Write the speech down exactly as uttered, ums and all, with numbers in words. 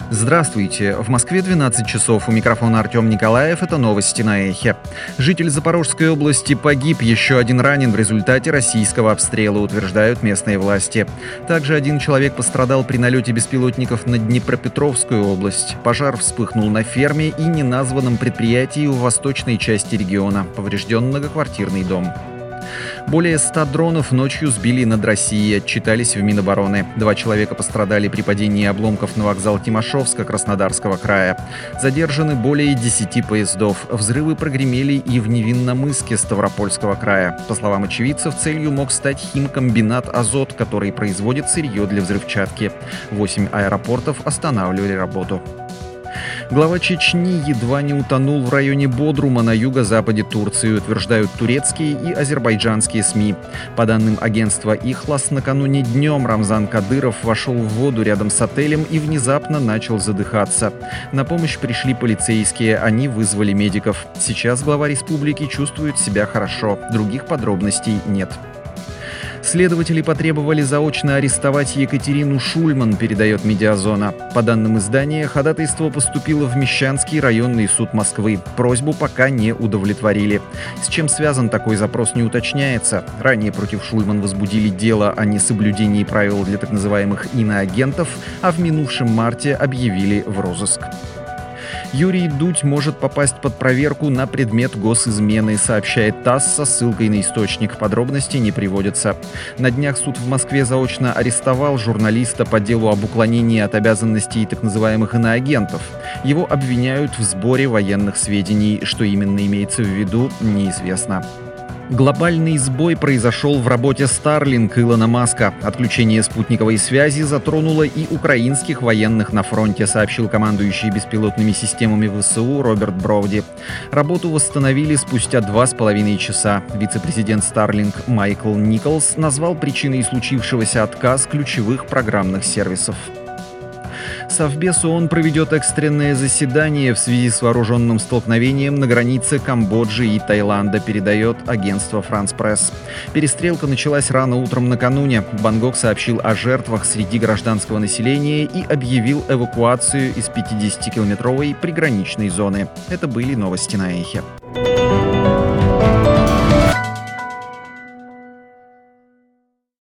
Здравствуйте. В Москве двенадцать часов. У микрофона Артем Николаев. Это новости на Эхе. Житель Запорожской области погиб, еще один ранен в результате российского обстрела, утверждают местные власти. Также один человек пострадал при налете беспилотников на Днепропетровскую область. Пожар вспыхнул на ферме и неназванном предприятии в восточной части региона. Поврежден многоквартирный дом. Более ста дронов ночью сбили над Россией, отчитались в Минобороны. Два человека пострадали при падении обломков на вокзал Тимошевска Краснодарского края. Задержаны более десяти поездов. Взрывы прогремели и в Невинномысске Ставропольского края. По словам очевидцев, целью мог стать химкомбинат «Азот», который производит сырье для взрывчатки. Восемь аэропортов останавливали работу. Глава Чечни едва не утонул в районе Бодрума на юго-западе Турции, утверждают турецкие и азербайджанские СМИ. По данным агентства «Ихлас», накануне днем Рамзан Кадыров вошел в воду рядом с отелем и внезапно начал задыхаться. На помощь пришли полицейские, они вызвали медиков. Сейчас глава республики чувствует себя хорошо, других подробностей нет. Следователи потребовали заочно арестовать Екатерину Шульман, передает «Медиазона». По данным издания, ходатайство поступило в Мещанский районный суд Москвы. Просьбу пока не удовлетворили. С чем связан такой запрос, не уточняется. Ранее против Шульман возбудили дело о несоблюдении правил для так называемых иноагентов, а в минувшем марте объявили в розыск. Юрий Дудь может попасть под проверку на предмет госизмены, сообщает ТАСС со ссылкой на источник. Подробности не приводятся. На днях суд в Москве заочно арестовал журналиста по делу об уклонении от обязанностей так называемых иноагентов. Его обвиняют в сборе военных сведений. Что именно имеется в виду, неизвестно. Глобальный сбой произошел в работе Starlink Илона Маска. Отключение спутниковой связи затронуло и украинских военных на фронте, сообщил командующий беспилотными системами ВСУ Роберт Броуди. Работу восстановили спустя два с половиной часа. Вице-президент Starlink Майкл Николс назвал причиной случившегося отказ ключевых программных сервисов. Совбез ООН проведет экстренное заседание в связи с вооруженным столкновением на границе Камбоджи и Таиланда, передает агентство «Франс Пресс». Перестрелка началась рано утром накануне. Бангкок сообщил о жертвах среди гражданского населения и объявил эвакуацию из пятидесятикилометровой приграничной зоны. Это были новости на Эхе.